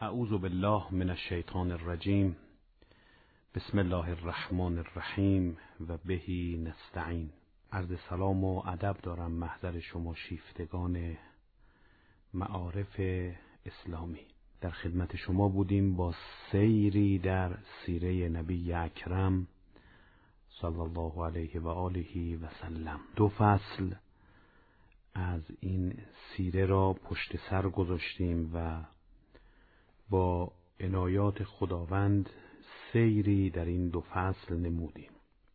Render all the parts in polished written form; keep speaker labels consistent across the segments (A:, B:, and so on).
A: اعوذ بالله من الشیطان الرجیم. بسم الله الرحمن الرحیم و بهی نستعین. عرض سلام و ادب دارم محضر شما شیفتگان معارف اسلامی. در خدمت شما بودیم با سیری در سیره نبی اکرم صلی الله علیه و آله و سلم. 2 فصل از این سیره را پشت سر گذاشتیم و با عنایات خداوند سیری در این 2 فصل نمودیم.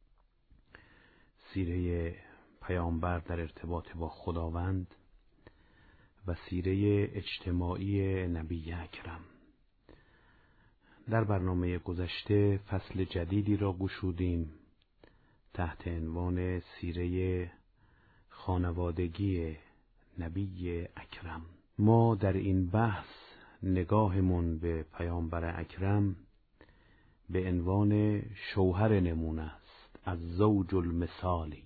A: سیره پیامبر در ارتباط با خداوند و سیره اجتماعی نبی اکرم. در برنامه گذشته فصل جدیدی را گشودیم تحت عنوان سیره خانوادگی نبی اکرم. ما در این بحث نگاهمون به پیامبر اکرم به عنوان شوهر نمونه است، از زوج المثالی.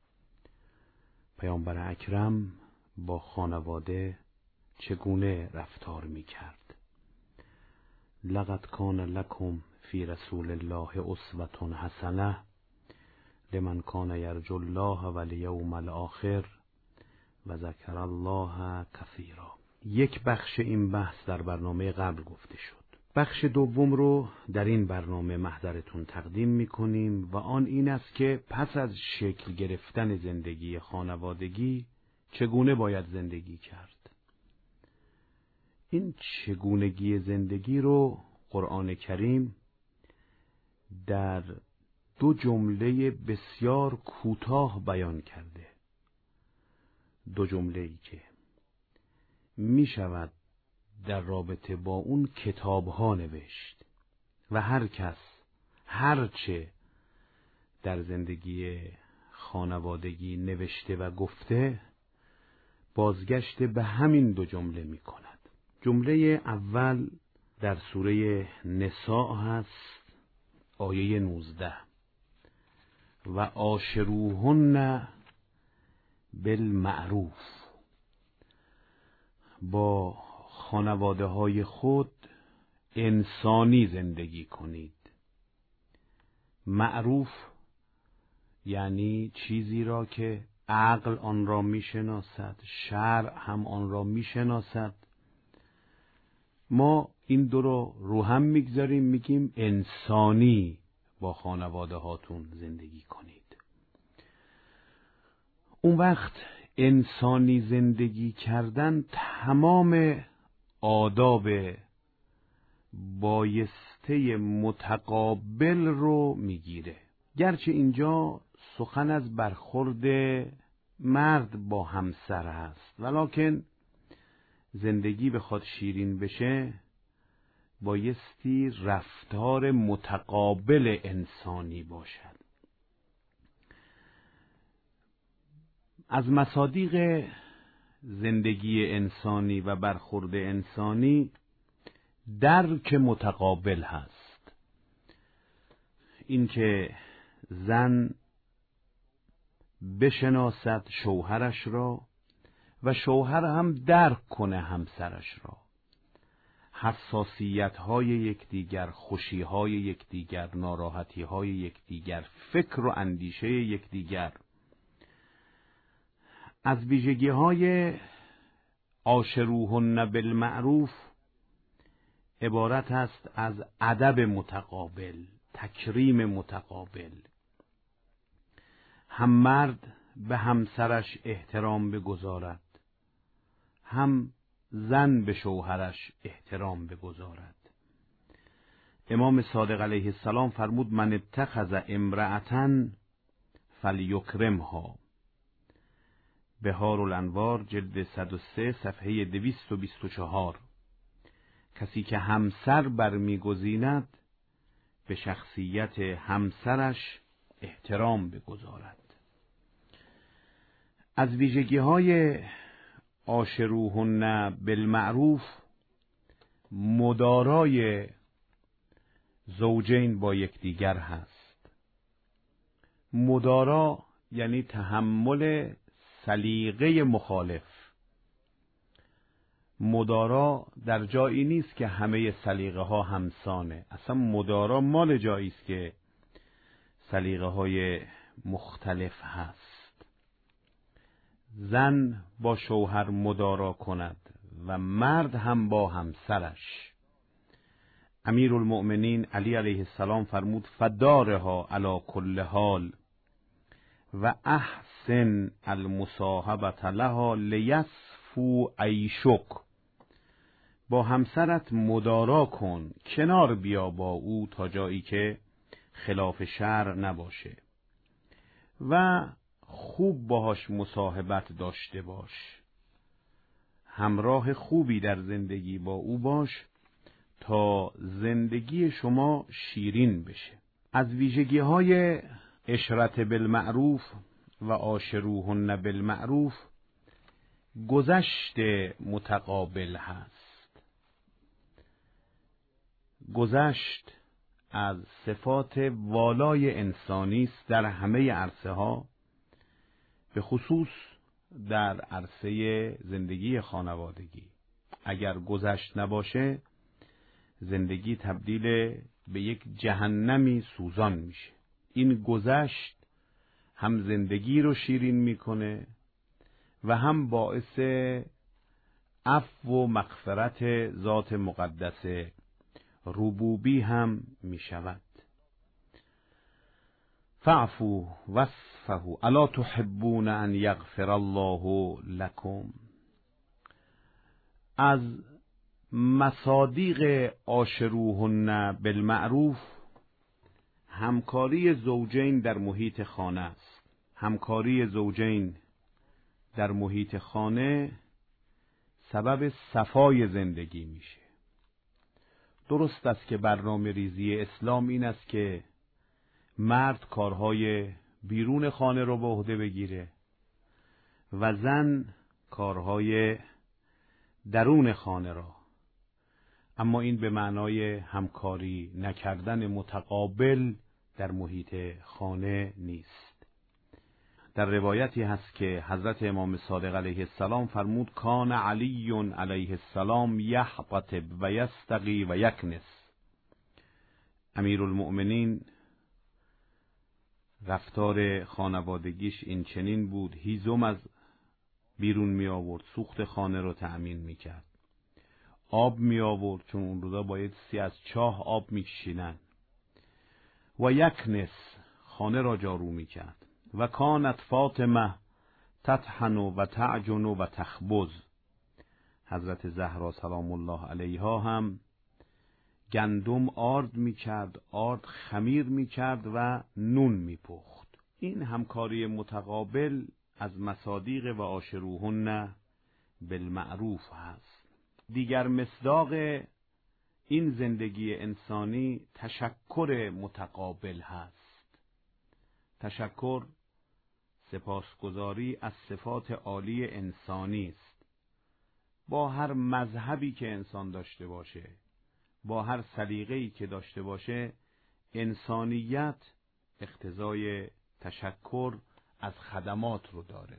A: پیامبر اکرم با خانواده چگونه رفتار می کرد؟ لقد کان لکم فی رسول الله اسوة حسنة لمن کان یرجو الله والیوم الآخر و ذکر الله کثیرا. یک بخش این بحث در برنامه قبل گفته شد. بخش دوم رو در این برنامه محضرتون تقدیم می‌کنیم و آن این است که پس از شکل گرفتن زندگی خانوادگی چگونه باید زندگی کرد. این چگونگی زندگی رو قرآن کریم در 2 جمله بسیار کوتاه بیان کرده. 2 جمله‌ای که می شود در رابطه با اون کتاب‌ها نوشت و هر کس هرچه در زندگی خانوادگی نوشته و گفته بازگشت به همین 2 جمله می کند. جمله اول در سوره نساء هست، آیه 19: و عاشروهن بالمعروف. با خانواده های خود انسانی زندگی کنید. معروف یعنی چیزی را که عقل آن را میشناسد، شرع هم آن را میشناسد. ما این 2 رو هم میگذاریم، میگیم انسانی با خانواده هاتون زندگی کنید. اون وقت انسانی زندگی کردن تمام آداب بایسته متقابل رو میگیره. گرچه اینجا سخن از برخورد مرد با همسر هست، ولکن زندگی بخواد شیرین بشه بایستی رفتار متقابل انسانی باشد. از مصادیق زندگی انسانی و برخورد انسانی درک متقابل هست. اینکه زن بشناسد شوهرش را و شوهر هم درک کنه همسرش را، حساسیت‌های یکدیگر، خوشی‌های یکدیگر، ناراحتی‌های یکدیگر، فکر و اندیشه یکدیگر. از ویژگی‌های عاشروهن بالمعروف عبارت است از ادب متقابل، تکریم متقابل. هم مرد به همسرش احترام بگذارد، هم زن به شوهرش احترام بگذارد. امام صادق علیه السلام فرمود من اتخذ امرأة فلیکرمها. بهارالانوار جلد 103 صفحه 224. کسی که همسر برمیگزیند به شخصیت همسرش احترام بگذارد. از ویژگی‌های عاشروهن بالمعروف مدارای زوجین با یکدیگر هست. مدارا یعنی تحمل سلیقه مخالف. مدارا در جایی نیست که همه سلیقه ها همسانه. اصلا مدارا مال جایی است که سلیقه های مختلف هست. زن با شوهر مدارا کند و مرد هم با همسرش. امیرالمؤمنین علی علیه السلام فرمود فدارها علی کل حال و احسن المصاحبة لها لیصفو عیشک. با همسرت مدارا کن، کنار بیا با او تا جایی که خلاف شرع نباشه و خوب باهاش مصاحبت داشته باش. همراه خوبی در زندگی با او باش تا زندگی شما شیرین بشه. از ویژگی‌های عشرت بالمعروف و عاشروهن بالمعروف گذشت متقابل هست. گذشت از صفات والای انسانی است در همه عرصه ها، به خصوص در عرصه زندگی خانوادگی. اگر گذشت نباشه زندگی تبدیل به یک جهنمی سوزان میشه. این گذشت هم زندگی رو شیرین میکنه و هم باعث عفو و مغفرت ذات مقدس ربوبی هم میشود. فاعفوا واصفحوا الا تحبون ان یغفر الله لكم. از مصادیق عاشروهن بالمعروف همکاری زوجین در محیط خانه است. همکاری زوجین در محیط خانه سبب صفای زندگی میشه. درست است که برنامه ریزی اسلام این است که مرد کارهای بیرون خانه رو به عهده بگیره و زن کارهای درون خانه را، اما این به معنای همکاری نکردن متقابل در محیط خانه نیست. در روایتی هست که حضرت امام صادق علیه السلام فرمود کان علی علیه السلام یحتطب و یستقی و یکنس. امیرالمؤمنین رفتار خانوادگیش این چنین بود، هیزم از بیرون می آورد، سوخت خانه رو تأمین می کرد، آب می آورد چون اون روزا باید 3 از چاه آب می کشیدن، و یکنس خانه را جارو می کرد. و کانت فاطمه تطحن و تعجن و تخبز. حضرت زهرا سلام الله علیها هم گندم آرد می کرد، آرد خمیر می کرد و نون می پخت. این همکاری متقابل از مصادیق و عاشروهن بالمعروف هست. دیگر مصداق این زندگی انسانی تشکر متقابل هست. تشکر، سپاسگزاری از صفات عالی انسانی است. با هر مذهبی که انسان داشته باشه، با هر سلیقه‌ای که داشته باشه، انسانیت اقتضای تشکر از خدمات رو داره.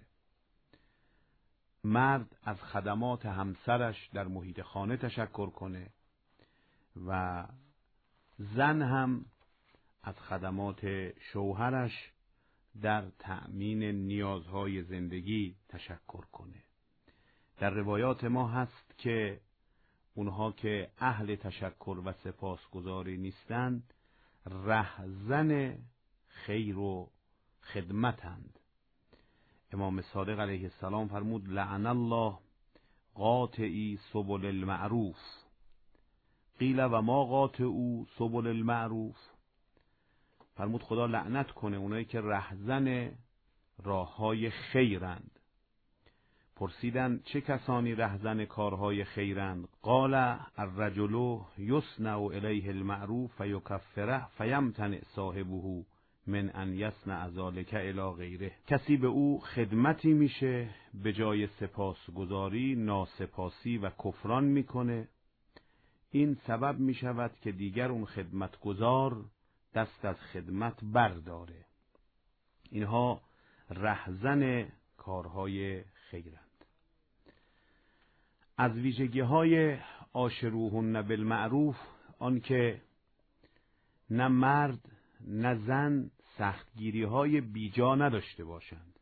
A: مرد از خدمات همسرش در محیط خانه تشکر کنه و زن هم از خدمات شوهرش در تأمین نیازهای زندگی تشکر کنه. در روایات ما هست که اونها که اهل تشکر و سپاسگزاری نیستند رهزن خیر و خدمتند. امام صادق علیه السلام فرمود لعن الله قاطعی سبل المعروف. قیل و ما قاطعوا سبل المعروف. فرمود خدا لعنت کنه اونایی که رهزن راههای خیرند. پرسیدند چه کسانی رهزن کارهای خیرند؟ قال الرجل یصنع الیه المعروف فیکفره فیمتنع صاحبه من ان یصنع ذلک الی غیره. کسی به او خدمتی میشه، به جای سپاسگزاری ناسپاسی و کفران میکنه، این سبب میشود که دیگر اون خدمتگزار دست از خدمت برداره. اینها رهزن کارهای خیرند. از ویژگی‌های عاشروهن بالمعروف آنکه نه مرد نه زن سختگیری‌های بیجا نداشته باشند.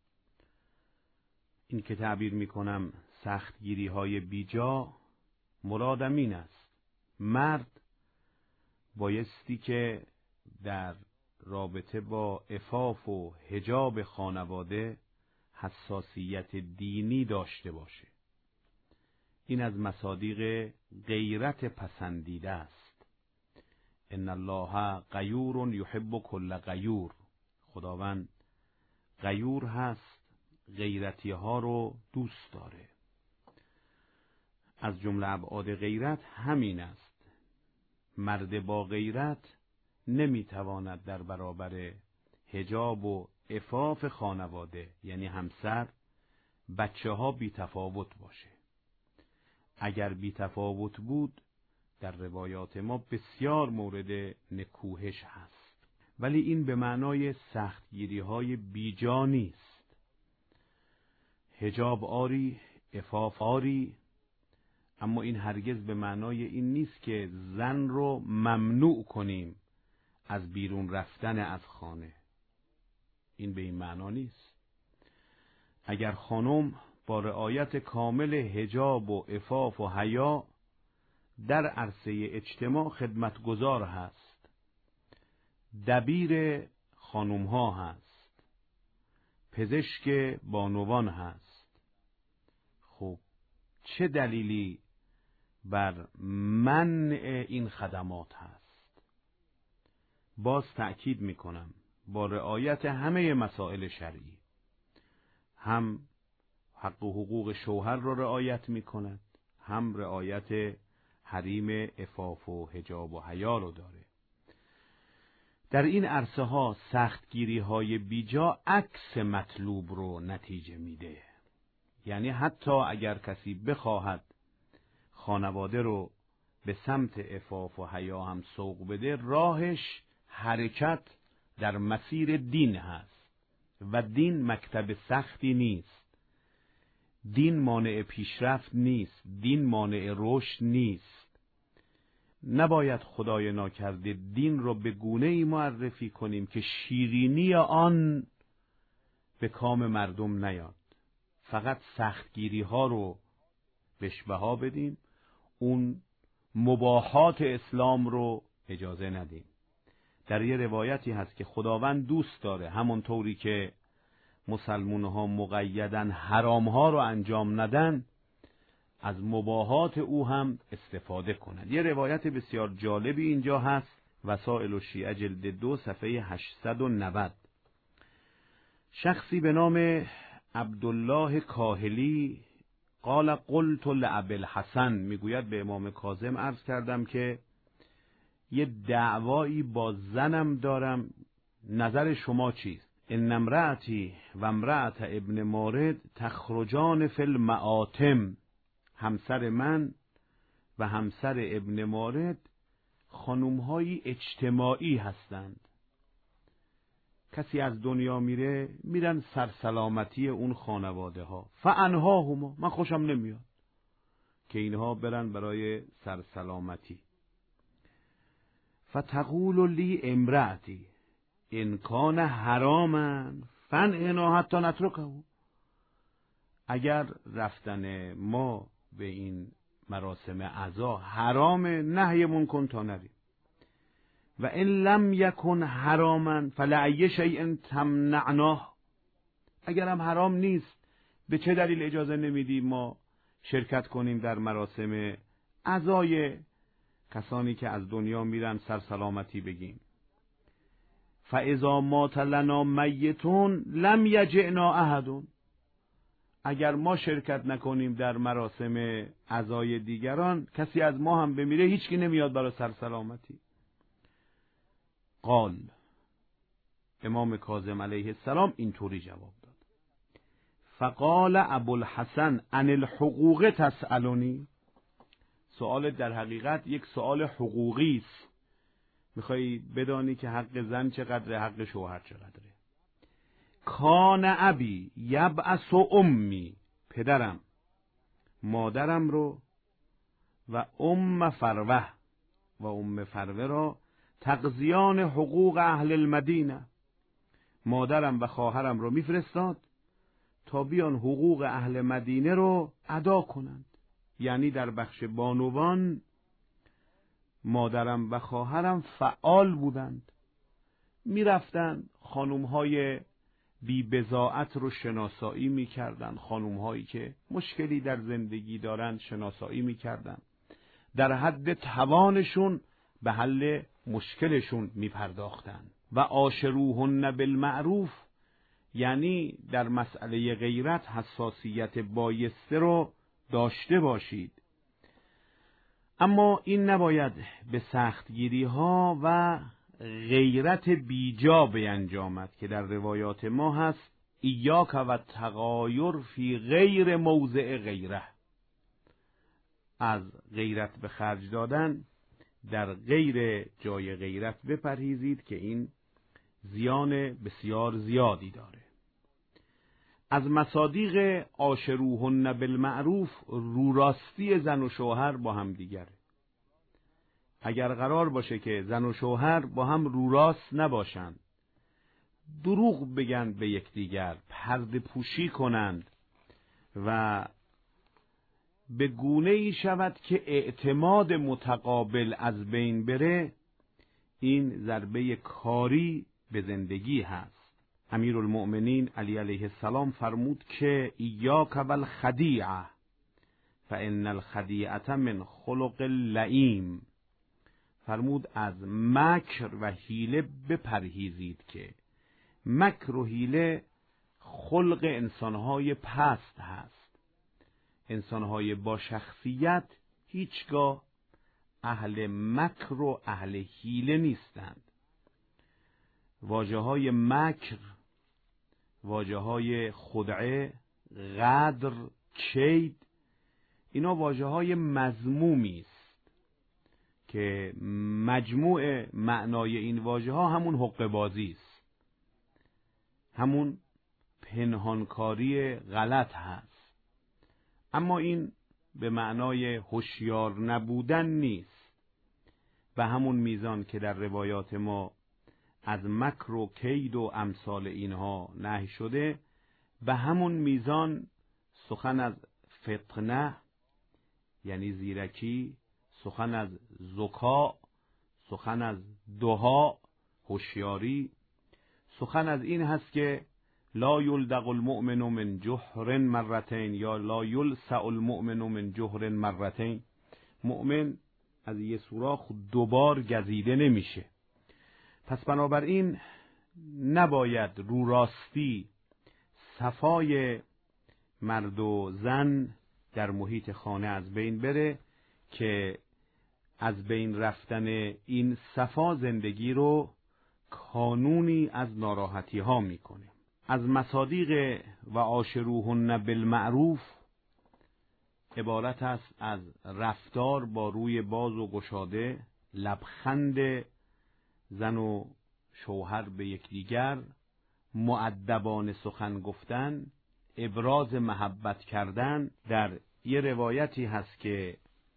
A: این که تعبیر می‌کنم سختگیری‌های بیجا، مرادم این است: مرد بایستی که در رابطه با عفاف و حجاب خانواده حساسیت دینی داشته باشه. این از مصادیق غیرت پسندیده است. ان الله غیور یحب کل غیور. خداوند غیور هست، غیرتی ها رو دوست داره. از جمله ابعاد غیرت همین است: مرد با غیرت نمیتواند در برابر حجاب و عفاف خانواده، یعنی همسر، بچه ها بی‌تفاوت باشه. اگر بی‌تفاوت بود در روایات ما بسیار مورد نکوهش هست، ولی این به معنای سختگیری های بیجا نیست. حجاب آری، عفاف آری، اما این هرگز به معنای این نیست که زن رو ممنوع کنیم از بیرون رفتن از خانه. این به این معنا نیست. اگر خانم با رعایت کامل حجاب و عفاف و حیا در عرصه اجتماع خدمتگزار هست، دبیر خانم ها هست، پزشک بانوان هست، خب چه دلیلی بر منع این خدمات هست؟ باز تأکید میکنم با رعایت همه مسائل شرعی. هم حق و حقوق شوهر را رعایت میکند، هم رعایت حریم عفاف و حجاب و حیا رو داره. در این عرصه ها سختگیری های بیجا عکس مطلوب رو نتیجه میده. یعنی حتی اگر کسی بخواهد خانواده رو به سمت عفاف و حیا هم سوق بده، راهش حرکت در مسیر دین هست و دین مکتب سختی نیست. دین مانع پیشرفت نیست، دین مانع رشد نیست. نباید خدای ناکرده دین رو به گونه‌ای معرفی کنیم که شیرینی آن به کام مردم نیاد. فقط سختگیری ها رو بهش بها بدیم، اون مباحات اسلام رو اجازه ندیم. در یه روایتی هست که خداوند دوست داره همونطوری که مسلمان ها مقیدن حرام ها رو انجام ندن، از مباحات او هم استفاده کنند. یه روایت بسیار جالبی اینجا هست، وسائل الشیعه جلد 2 صفحه 890. شخصی به نام عبدالله کاهلی قال قلت لابی الحسن، میگوید به امام کاظم عرض کردم که یه دعوایی با زنم دارم، نظر شما چیست؟ ان امرأتی و امرأت ابن مارد تخرجان فی المآتم. همسر من و همسر ابن مارد خانوم‌های اجتماعی هستند. کسی از دنیا میرن سرسلامتی اون خانواده ها. فانهاهما، من خوشم نمیاد که اینها برن برای سرسلامتی. فتقول لی امرأتی ان کان حراما فانهنا حتی نترکه. اگر رفتن ما به این مراسم عزا حرام، نهیمون کن تا نریم. و ان لم یکن حراما فلأی شیء تمنعناه. اگر هم حرام نیست، به چه دلیل اجازه نمیدیم ما شرکت کنیم در مراسم عزای کسانی که از دنیا میرن سرسلامتی بگیم؟ فاذا مات لنا میت لم یجئنا احد. اگر ما شرکت نکنیم در مراسم عزای دیگران، کسی از ما هم بمیره هیچکی نمیاد برای سرسلامتی. قال، امام کاظم علیه السلام اینطوری جواب داد: فقال ابوالحسن عن الحقوق تسألنی. سوال در حقیقت یک سوال حقوقی است. میخوای بدانی که حق زن چقدره، حق شوهر چقدره. کان ابی یبعث امی، پدرم مادرم رو و فروه و فروه را تقضیان حقوق اهل المدینه، مادرم و خواهرم رو میفرستاد تا بیان حقوق اهل مدینه رو ادا کنند. یعنی در بخش بانوان مادرم و خواهرم فعال بودند، میرفتند خانومهای بی بضاعت رو شناسایی میکردند، خانومهایی که مشکلی در زندگی دارند شناسایی میکردند، در حد توانشون به حل مشکلشون میپرداختند. و عاشروهن بالمعروف، یعنی در مسئله غیرت حساسیت بایسته رو داشته باشید. اما این نباید به سختگیری ها و غیرت بیجا بیانجامد که در روایات ما هست ایاک و تغایر فی غیر موضع غیره، از غیرت به خرج دادن در غیر جای غیرت بپرهیزید که این زیان بسیار زیادی داره. از مصادیق عاشروهن بالمعروف روراستی زن و شوهر با هم دیگره. اگر قرار باشه که زن و شوهر با هم روراست نباشند، دروغ بگن به یکدیگر، پرده پوشی کنند و به گونه‌ای شود که اعتماد متقابل از بین بره، این ضربه کاری به زندگی هست. امیرالمؤمنین علی علیه السلام فرمود که ایاک والخدیعه فان الخدیعه من خلق اللئیم. فرمود از مکر و حیله بپرهیزید که مکر و حیله خلق انسانهای پست هست. انسانهای با شخصیت هیچگاه اهل مکر و اهل حیله نیستند. واژه‌های مکر، واژه‌های خدعه، غدر، کید، اینا واژه‌های مذمومی است که مجموع معنای این واژه‌ها همون حقه‌بازی است، همون پنهانکاری غلط هست. اما این به معنای هوشیار نبودن نیست. به همون میزان که در روایات ما از مکر و کید و امثال اینها نهی شده، به همون میزان سخن از فطنه یعنی زیرکی، سخن از ذکا، سخن از دها هوشیاری، سخن از این هست که لا یلدغ المؤمن من جحر مرتين یا لا یلسع المؤمن من جحر مرتين. مؤمن از یه سوراخ دوبار گزیده نمیشه. پس بنابراین نباید رو راستی صفای مرد و زن در محیط خانه از بین بره که از بین رفتن این صفا زندگی رو کانونی از ناراحتی ها میکنه. از مصادیق و عاشروهن بالمعروف عبارت است از رفتار با روی باز و گشاده، لبخند زن و شوهر به یکدیگر، مؤدبانه سخن گفتن، ابراز محبت کردن. در یه روایتی هست که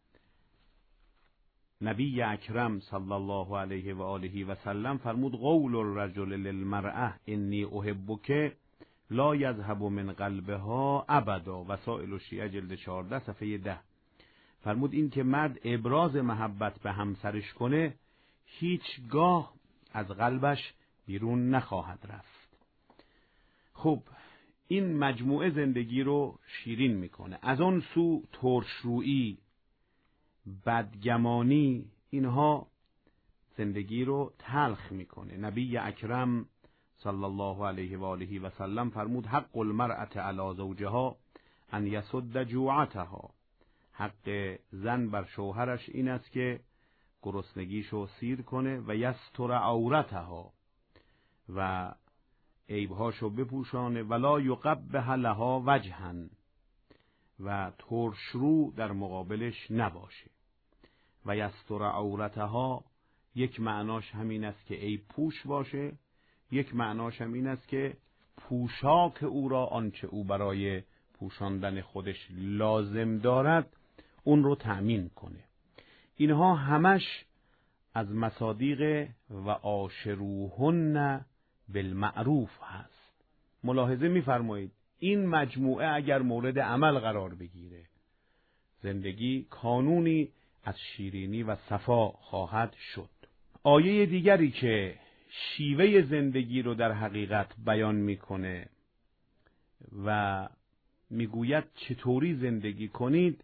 A: نبی اکرم صلی الله علیه و آله و سلم فرمود قول الرجل للمرأة انی احبک لا یذهب من قلبها ابدا. وسائل الشیعه جلد 14 صفحه 10. فرمود این که مرد ابراز محبت به همسرش کنه هیچگاه از قلبش بیرون نخواهد رفت. خب این مجموعه زندگی رو شیرین میکنه. از اون سو ترشرویی، بدگمانی، اینها زندگی رو تلخ میکنه. نبی اکرم صلی الله علیه و آله و سلم فرمود حق المرأة علی زوجها ان یسد جوعتها. حق زن بر شوهرش این است که گرسنگیشو سیر کنه و یستر عورتها و عیبهاشو بپوشانه، ولا یقبح لها وجها و ترشرو در مقابلش نباشه. و یستر عورتها یک معناش همین است که عیب پوش باشه، یک معناش هم این است که پوشاک او را آنچه او برای پوشاندن خودش لازم دارد اون رو تأمین کنه. اینها همش از مصادیق و عاشروهن بالمعروف هست. ملاحظه می‌فرمایید این مجموعه اگر مورد عمل قرار بگیره، زندگی کانونی از شیرینی و صفا خواهد شد. آیه دیگری که شیوه زندگی رو در حقیقت بیان میکنه و میگوید چطوری زندگی کنید،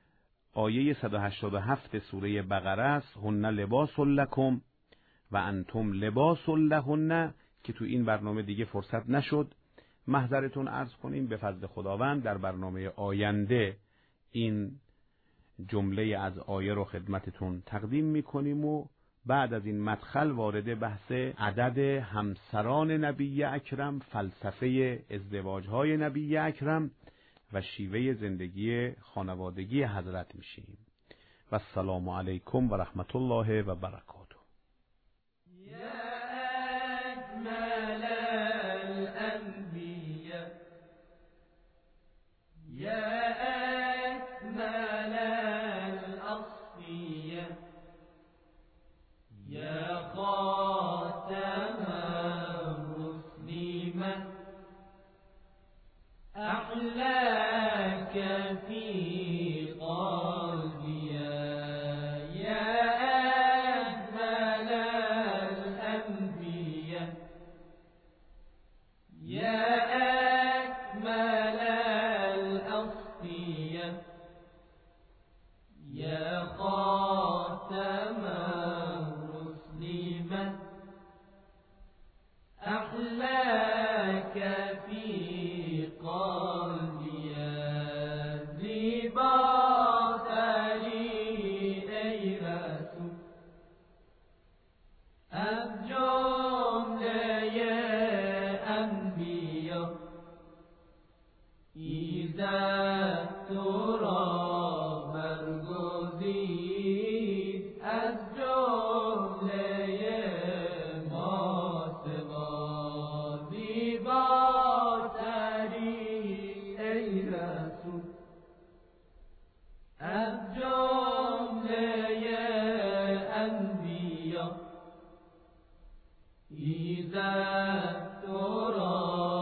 A: آیه 187 سوره بقره است. هن لباس لکم و انتم لباس لهن، که تو این برنامه دیگه فرصت نشد محضرتون عرض کنیم. به فضل خداوند در برنامه آینده این جمله از آیه رو خدمتتون تقدیم میکنیم و بعد از این مدخل وارد بحث عدد همسران نبی اکرم، فلسفه ازدواجهای نبی اکرم و شیوه زندگی خانوادگی حضرت میشیم. و السلام علیکم و رحمت الله و برکاته.
B: ایزد تو را